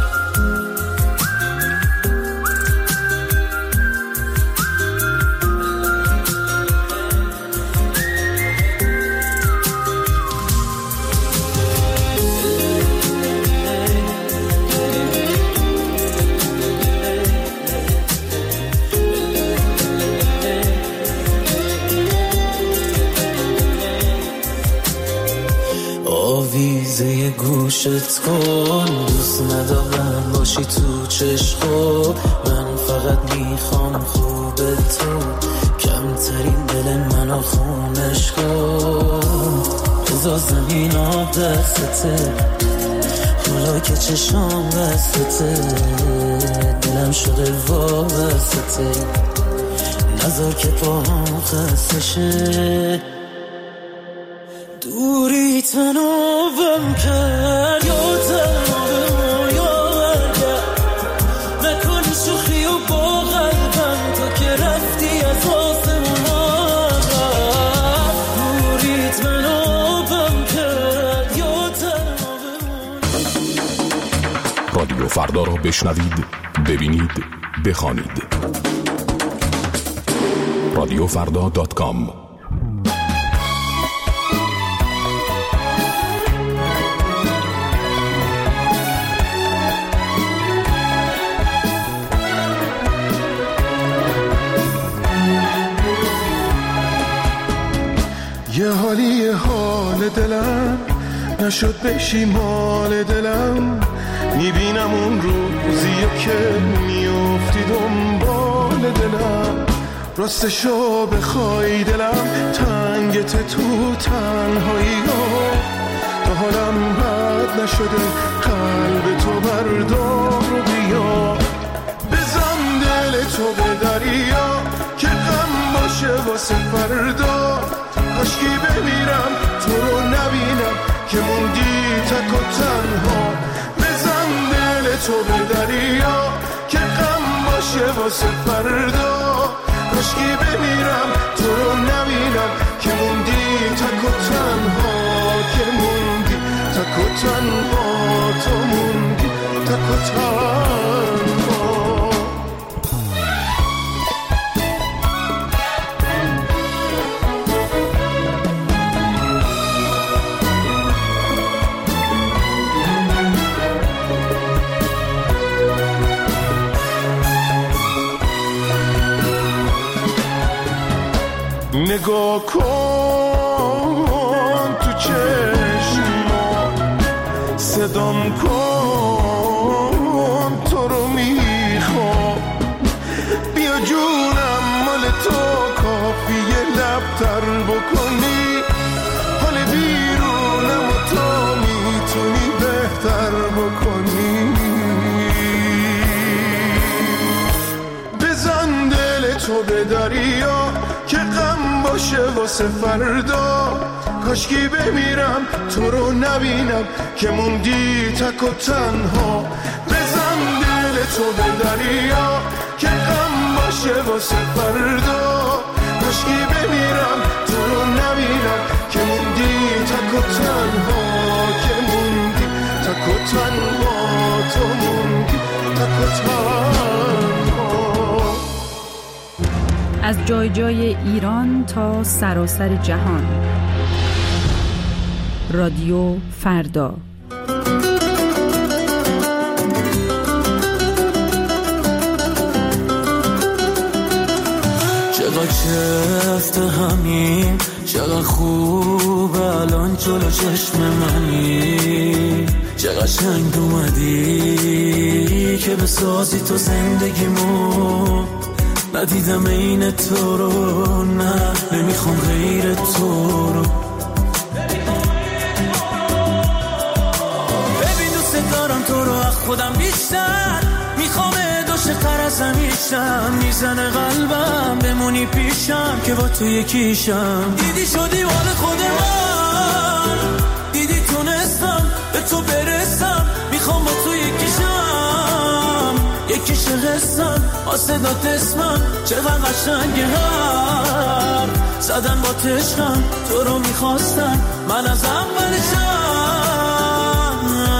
آویزه گوشت کن دوست ندارم باشی تو چشخو من فقط میخوام خوب تو کمترین دل منو خونش کن بذار زمین آب دستته حالا که چشام بسته دلم شده وابسته نذار که پاهم خسته شه دوریت منو بم کرد یا تنها بمون یا برگرد نکنی شوخی و با قلبم تو که رفتی از آسمون رفت دوریت منو بم کرد یا تنها بمون. رادیو فردا رو بشنوید، ببینید، بخوانید. رادیو فردا دات کام. یه حالی یه حال دلم نشد بشی مال دلم میبینم اون روزیه که میافتی دنبال دلم راستشو بخوای دلم تنگت تو تنهایی ها تا حالم بد نشده قلب تو بردار و بیا بزن دل تو به دریا که غم باشه واسه فردا کاشکی بمیرم تو رو نبینم که موندی تک و تنها بزن دل تو به دریا که غم باشه واسه فردا کاشکی بمیرم تو رو نبینم که موندی تک و تنها که موندی تک و تنها تو موندی تک و تنها نگاه کن صدام کن، تو رو میخوام. بیا جونم مال تو، کافیه لب تر بکنی. حال بیرونم و تو میتونی بهتر بکنی. بزن دل تو به دریا که غم باشه واسه فردا. کاشکی بمیرم تو رو نبینم که موندی تک و تنها. بزن دل تو به دریا که غم باشه واسه فردا. کاشکی بمیرم تو رو نبینم که موندی تک و تنها. که موندی تک و تنها، تو موندی تک و تنها. از جای جای ایران تا سراسر جهان، رادیو فردا. چقدر چفت همین، چقدر خوب الان جلو چشم منی. چقدر شنگ اومدی که بسازی تو زندگیمو. ندیدم این تو رو، نه نمیخوام غیر تو رو. ببین دوست دارم تو رو از خودم بیشتر. میخوام عاشق‌تر از همیشم. میزنه قلبم بمونی پیشم که با تو یکیشم. دیدی شدی مال خود من، دیدی تونستم به تو برسم. میخوام با تو یکیشم، یکیش قسم آسدات اسمم. چقدر قشنگه هر زدن با تشکم. تو رو میخواستم من از اولشم.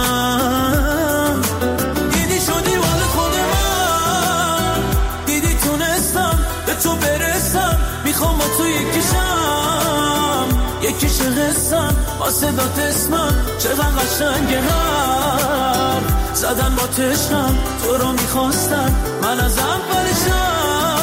دیدی شدی مال خود من، دیدی تونستم به تو برسم. میخوام با تو یکیشم، یکیش قسم آسدات اسمم. چقدر قشنگه هر زدن با تشکم. تو رو میخواستم من از اولشم.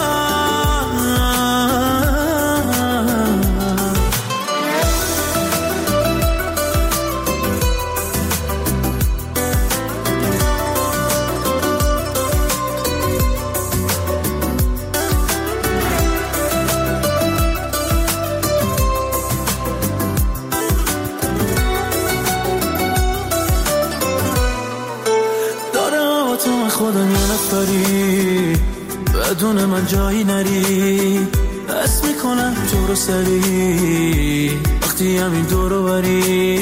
خودم یه نفری، بدون من جایی نری. حس میکنم تو رو سری وقتی همین دورو بری.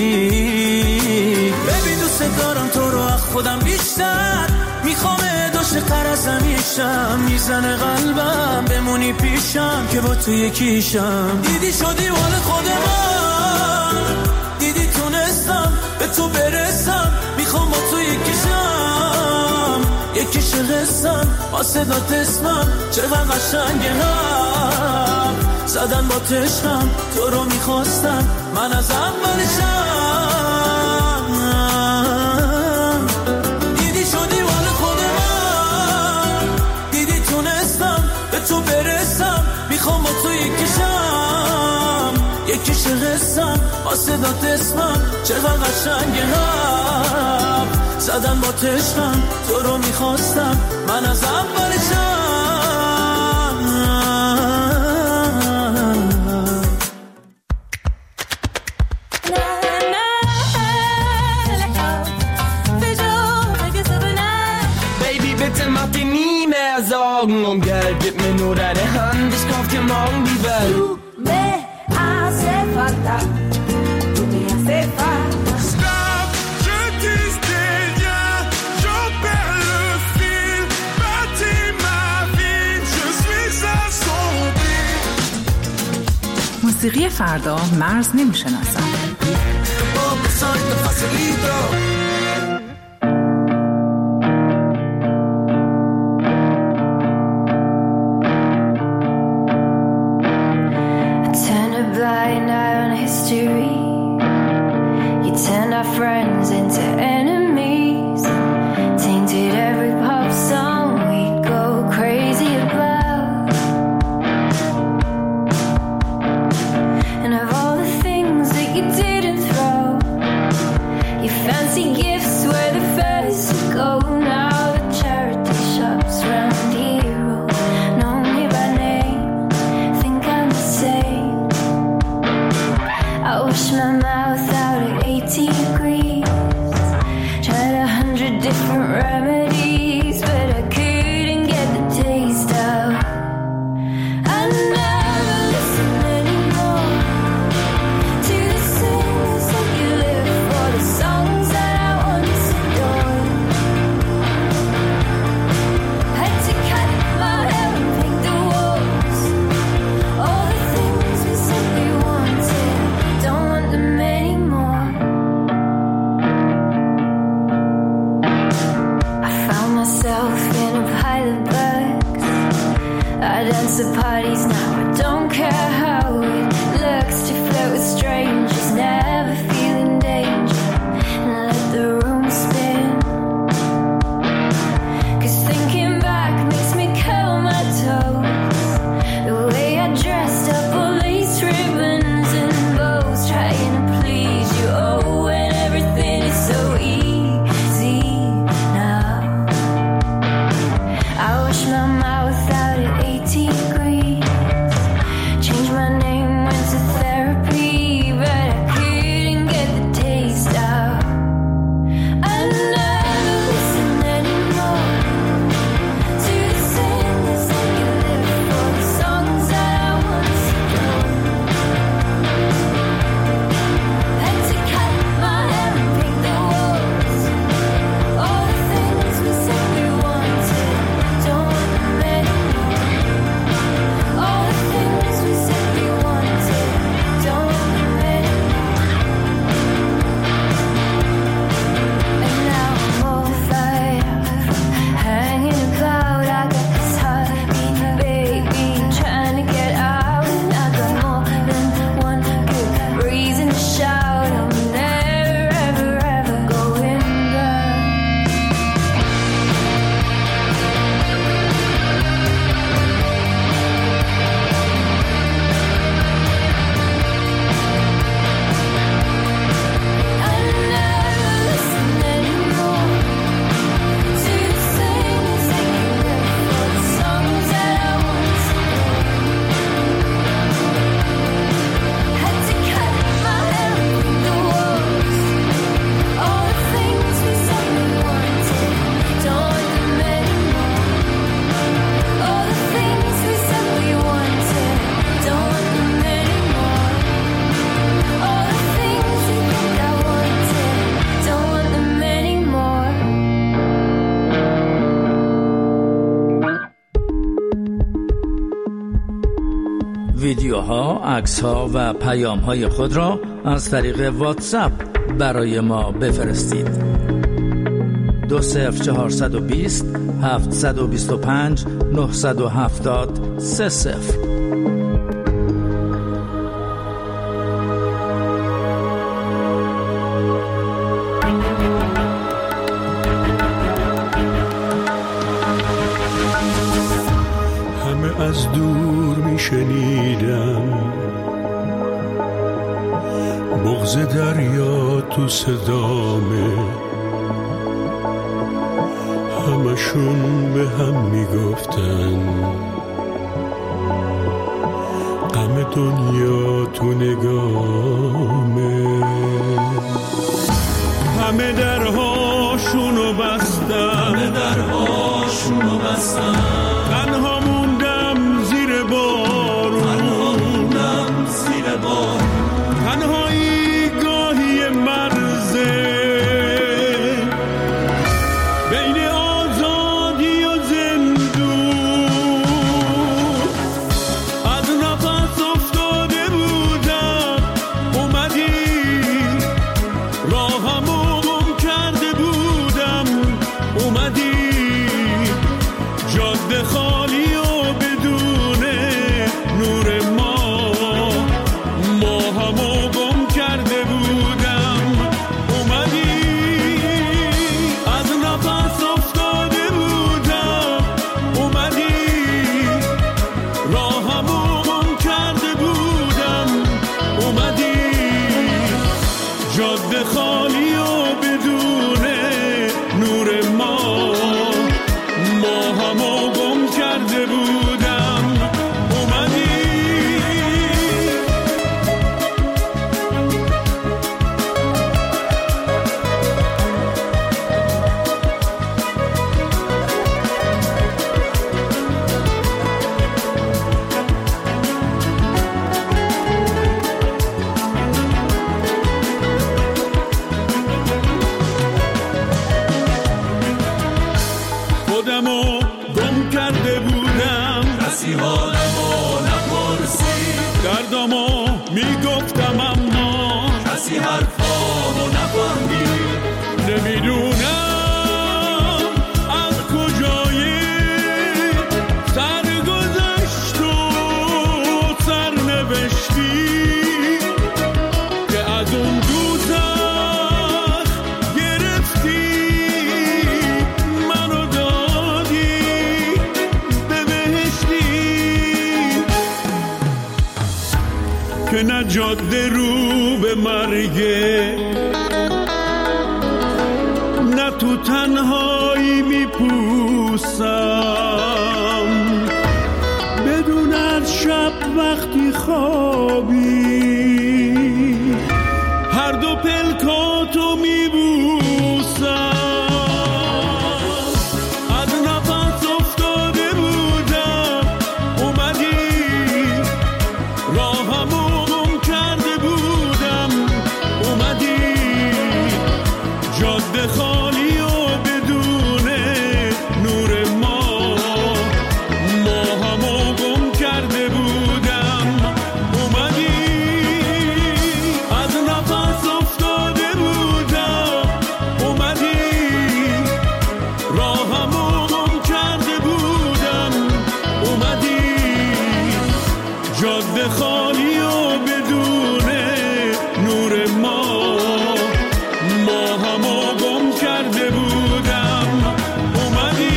ببین دوست دارم تو رو از خودم بیشتر. میخوام عاشق‌تر از همیشم. میزنه قلبم بمونی پیشم که با تو یکیشم. دیدی شدی مال خود من، دیدی تونستم به تو برسم. میخوام با تو یکیشم، یکیش قسم آسدات اسمم. چقدر قشنگه هر زدن با تشکم. تو رو میخواستم من از اولشم. دیدی شدی مال خود من، دیدی تونستم به تو برسم. میخوام با تو یکیشم، یکیش قسم آسدات اسمم. چقدر قشنگه هر زدن با تشکم. تو رو میخواستم من از اولشم. Baby, bitte mach dir nie mehr Sorgen um Geld. Gib mir nur deine Hand, ich kauf dir morgen die Welt. Du me hace falta, du me hace falta. موسیقی فردا مرز نمیشناسم. Turn a blind eye on history. You turn our friends into enemies. Tainted every pop song we go crazy about. And of all the things that you didn't throw, you fancy I dance at parties now, I don't care how it looks to flirt with strangers, never feeling danger, and let the room spin. Cause thinking back makes me curl my toes, the way I dressed up all these ribbons and bows, trying to please you, oh, and everything is so easy now. I wash my mouth out at eighty degrees, changed my name, went to therapy, but I couldn't get the taste out. I never listen anymore to the singers that you live for, the songs that I once adored. Had to cut my hair and paint the walls, all the things we said we wanted, don't want them anymore. All the things we said we wanted, don't want them anymore. And now I'm all fired up, hanging about. I got this heartbeat, baby, trying to get out. And I got more than one good reason to shout. I'm never, ever, ever going back. I never listen anymore to the singers that you live for, the songs that I once adored. Had to cut my hair and paint the walls, all the things we said we wanted, don't want them anymore. All the things we said we wanted, don't want them anymore. All the things you think I wanted, don't want them anymore. ویدیوها، عکس‌ها و پیام‌های خود را از طریق واتساپ برای ما بفرستید. دو صفر چهارصد و بیست هفتصد و بیست و پنج نهصد و هفتاد سه صفر. همه از دور میشنیدم بغض دریا تو صدامه، همشون به هم میگفتن غم دنیا تو نگامه. همه درهاشونو بستن، همه درهاشونو بستن، تنها موندم زیر بارون، تنها موندم زیر بارون، تنهایی گاهی مرزه بین آزادی و زندون. از نفس افتاده بودم اومدی، راهمو گم کرده بودم اومدی، جاده خالی و بدون نور ما، ماهمو گم کرده بودم اومدی. از نفس افتاده بودم اومدی، راهمو گم کرده بودم اومدی، جاده خالی و بدون نور ما، ماهمو گم کرده بودم اومدی. خودمو گم کرده بودم، کسی حالمو نپرسید، دردمو میگفتم اما کسی حرفامو نفهمید. نمیدونم از کجای سر گذشت که نه جاده رو به مرگه، نه تو تنهایی میپوسم بدون از شب وقتی خوابی هر دو پلکاتو میبوسم. از نفس افتاده بودم اومدی، راهمو گم کرده بودم اومدی، جاده خالی و بدون نور ما، ماهمو گم کرده بودم اومدی. از نفس افتاده بودم اومدی، راهمو گم کرده بودم اومدی، جاده خالی و بدون نور ما، ماهمو گم کرده بودم اومدی.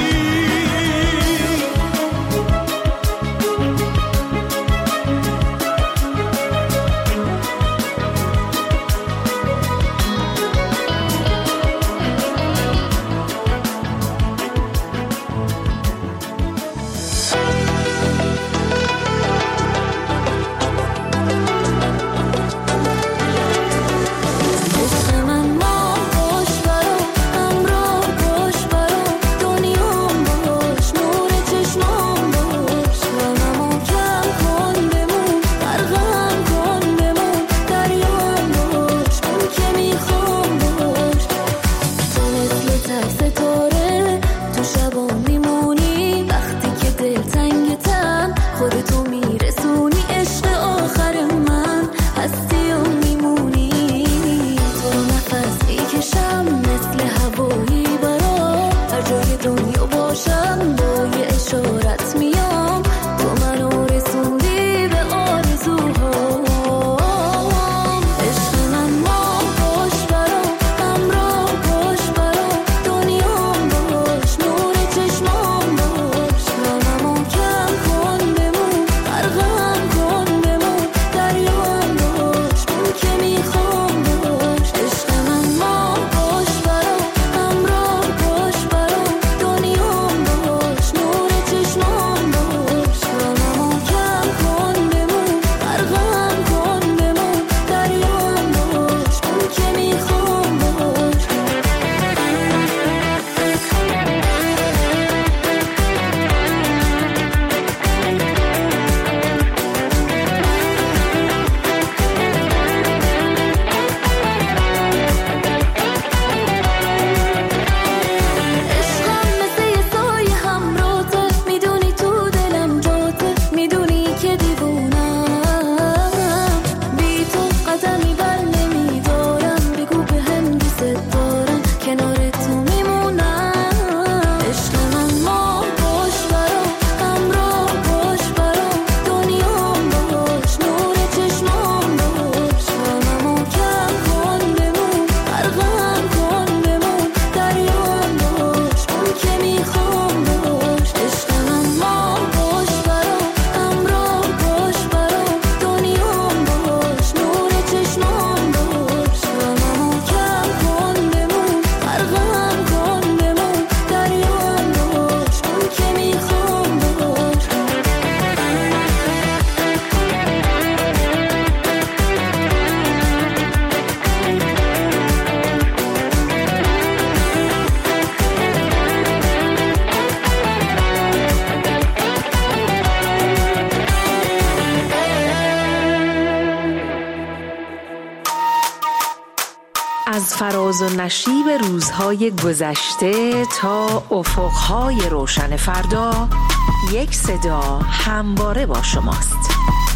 از فراز و نشیب روزهای گذشته تا افقهای روشن فردا، یک صدا همواره با شماست.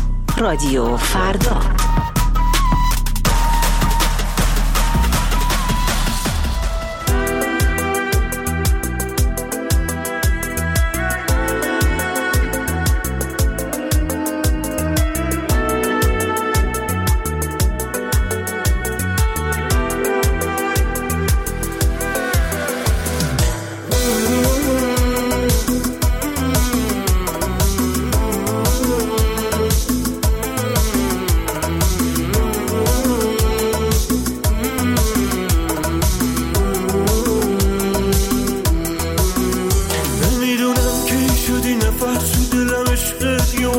رادیو فردا.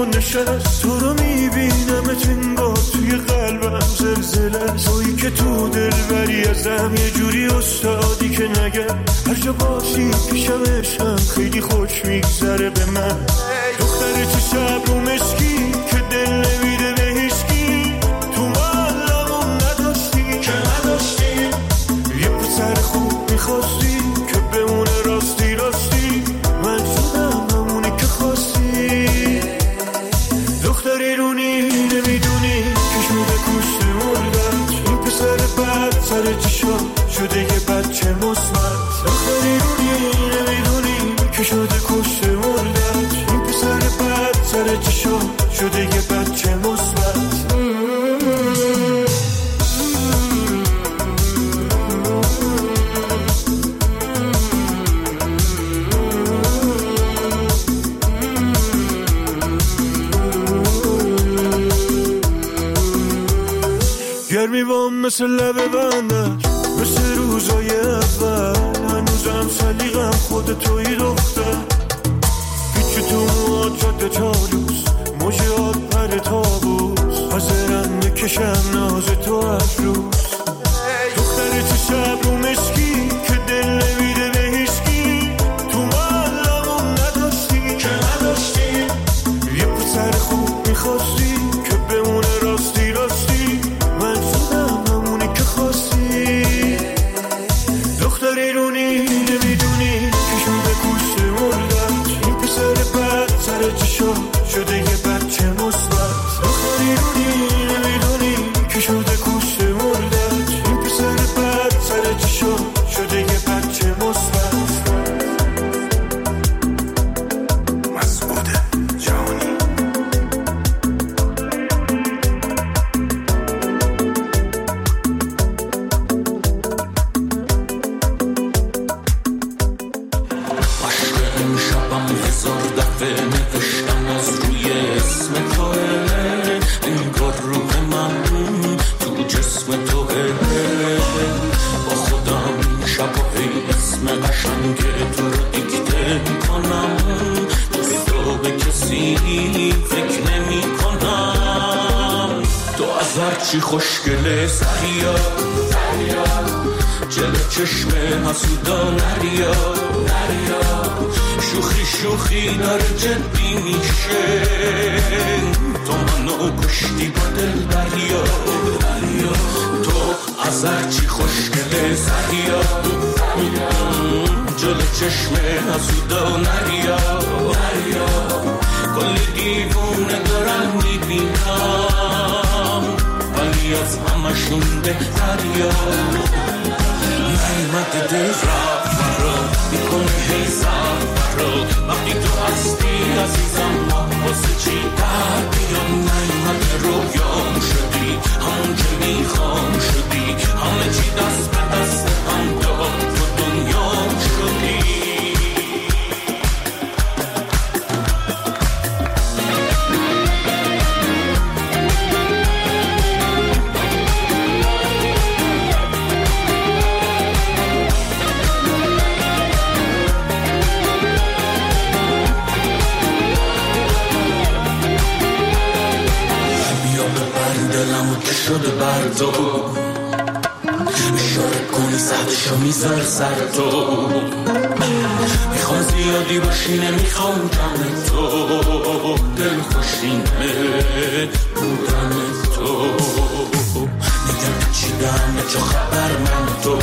نشست، تو رو میبینم انگار توی قلبم زلزله، تویی که تو دل بری ازم یه جوری استادی که نگم هر جا باشی پیشم عشقم خیلی خوش میگذره به من. دختر چه شب رو مشکی که دل نمیده به هیچکی، تو معلمون نداشتی که نداشتی یه پسر خوب میخواستی که بمونه راستی راستی، من شدم همونی که خواستی. دختر ایرونی نمیدونی که شده کشت مردت، این پسر بد سر چشا شده یه بچه مصمت. دختر ایرونی نمیدونی که شده کشت مردت، این پسر بد سر چشا شده یه بچه مصمت. گرمی بام مثل لبه بندش، مثل روزای اول، هنوزم سلیقم خود توی دختر. پیچ تو مواد جاده چالوس، موجات پر تابوس، حاضرم بکشم ناز تو از روز. دختر چه شب رو مشکی که دل نمیده به هیچکی، تو معلمون نداشتی که نداشتی یه پسر خوب میخواستی که بمونه راستی راستی، من شدم همونی که خواستی. دختر ایرونی نمیدونی که شده کشت مردت، این پسر بد سر چشا شده یه بچه مثبت. دختر ایرونی نمیدونی که شده کشت مردت، این پسر بد سر چشا شده یه بچه مثبت. مسعود جانی هزار دفعه نوشتم از روی اسم توه، انگار روح من تو جسم توه. با خودم این شب و هی اسم قشنگ تو رو دیکته کنم، جز تو به کسی فکر نمی کنم. تو از هرچی خوشگله سریا جلو چشم حسودا نریا، شوخی شوخی داره جدی میشه، تو منو کشتی با دل دریا. تو از هرچی خوشگله سریا جلو چشم حسودا نریا، کلی دیوونه دارم میبینم ولی از همشون بهتریا. نیمت دل رفت فرا میکنه هی سفرا، وقتی تو هستی عزیزم ما واسه چی در بیام. نیمت رویام شدی همون که میخوام شدی، همه چی دست به دست هم داد و دنیام شدی. شده بر تو اشاره کنی سهدشو میذار سر تو، میخوام زیادی باشی نمیخوام کم تو، دل خوشینه بودن تو. میگم چیدم چه خبر من تو،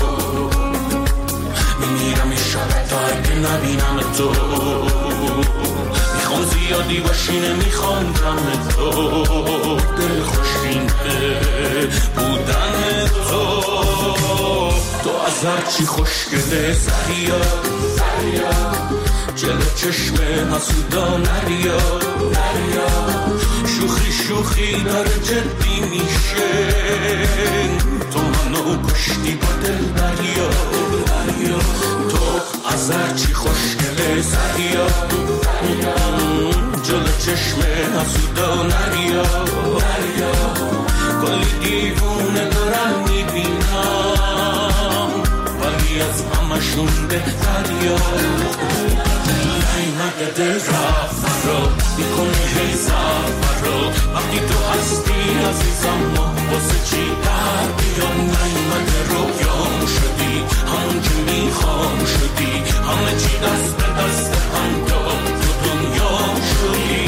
میمیرم یه شب تا اگه نبینم تو. میخوام زیادی باشی نمیخوام کم تو، دل خوشینه بودن تو. تو از هرچی خوشگله سریا جلو چشم حسودا نریا، شوخی شوخی داره جدی میشه، تو منو کشتی با دل دریا. تو از هرچی خوشگله سریا جلو چشم حسودا نریا، کلی دیوونه دارم میبینم ولی از همشون بهتریا. نیمت دل رفت رو میکنی هی سفر رو وقتی تو هستی عزیزم ما واسه چی در بیان نیومده رویام شدی همون که میخوام شدی همه چی دست به دست هم داد تو دنیا شدی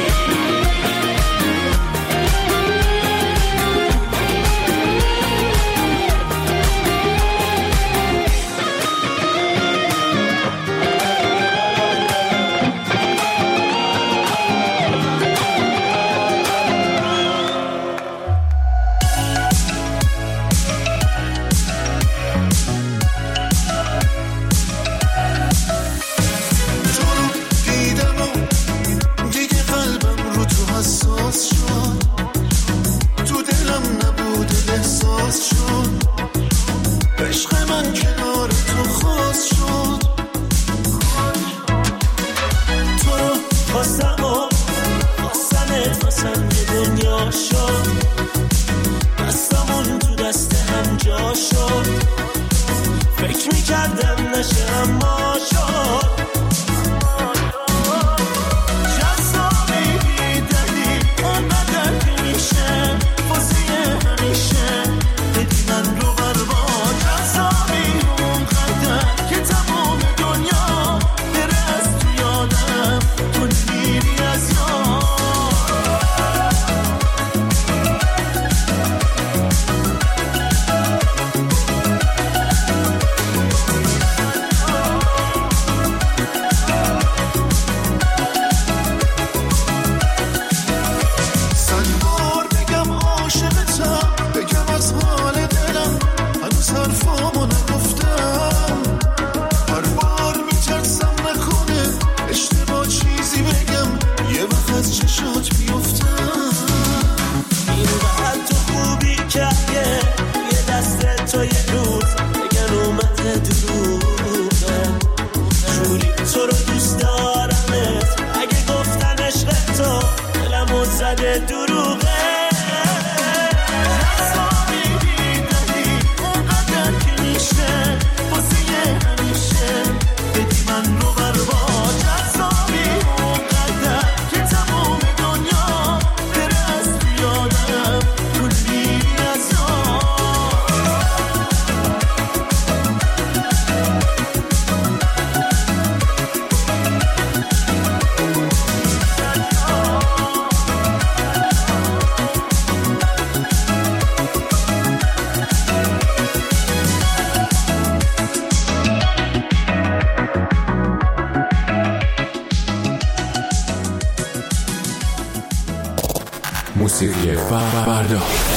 موسیقی فردا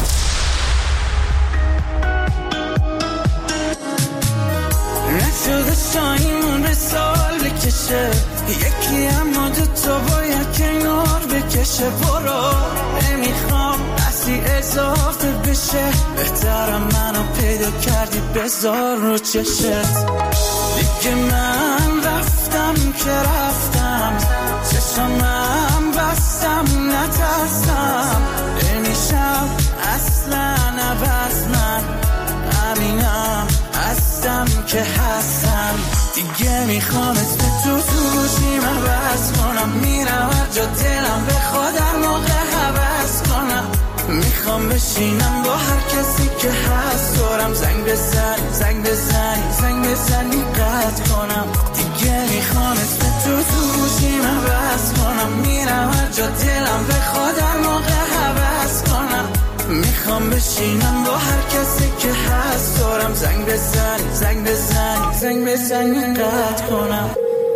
نشده شاهیمون به سال بکشه یکی اما دو تا باید کنار بکشه برو نمیخوام اصلی اضافه بشه بهترم منو پیدا کردی بذار رو چشت دیگه من رفتم که رفتم چشمم بستم نترسم نمیشم اصلا عوض من امینم هستم که هستم دیگه میخوام اسم تو تو گوشیم عوض کنم میرم هر جا دلم بخواد هر موقع حوض کنم میخوام بشینم با هر کسی که هست دورم زنگ بزنی زنگ بزنی زنگ بزنی قطع کنم دیگه میخوام اسم تو تو گوشیم عوض کنم میرم هر جا دلم بخواد هر موقع حوض کنم میخوام بشینم با هر کسی که هست دورم زنگ بزنی زنگ بزنی زنگ بزنی قطع کنم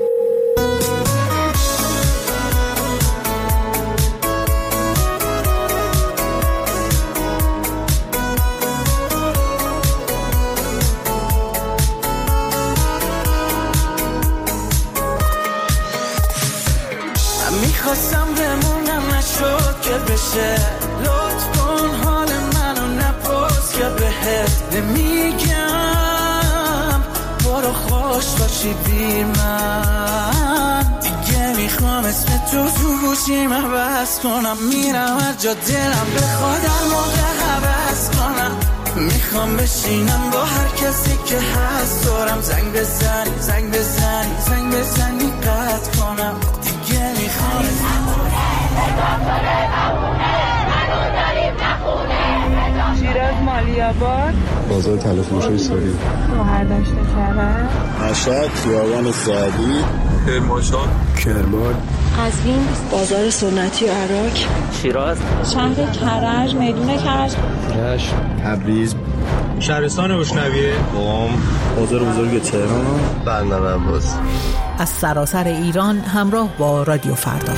میخواستم بمونم نشد که بشه لطف کن حال منو نپرس که بهت نمیگم برو خوش باشی بی من دیگه میخوام اسم تو تو گوشیم عوض کنم میرم هر جا دلم بخواد هر موقع حوض کنم میخوام بشینم با هر کسی که هست زنگ بزنی زنگ بزنی زنگ بزنی قطع کنم دیگه میخوام شیراز مالیاباد، بازار تلفروشی ساری، مهردشت کرد، مشهد خیابان سعدی، کرمانشاه، کرمان، قزوین، بازار سنتی و عراق، شیراز، شهر کرج، میدون کرج، رشت، تبریز، شهرستان بوشنویه، قم، بازار بزرگ تهران، بندر عباس. از سراسر ایران همراه با رادیو فردا.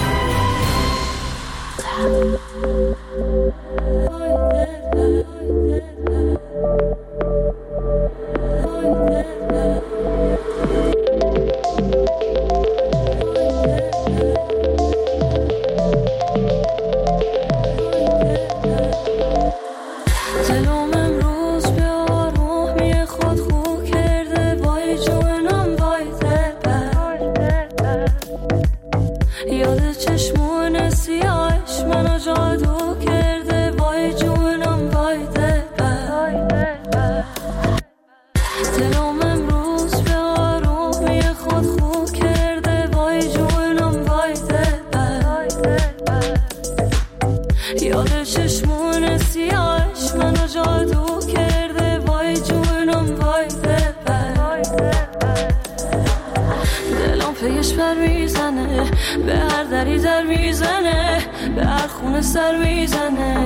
به هر دری در میزنه، به هر خونه سر میزنه،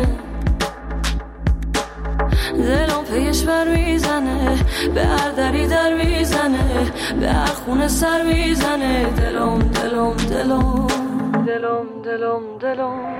دلم پیش بر میزنه، به هر دری در میزنه، به هر خونه سر میزنه، دلم دلم دلم دلم دلم دلم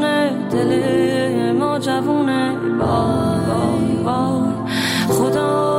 دل ما جوونه، وای وای وای خدا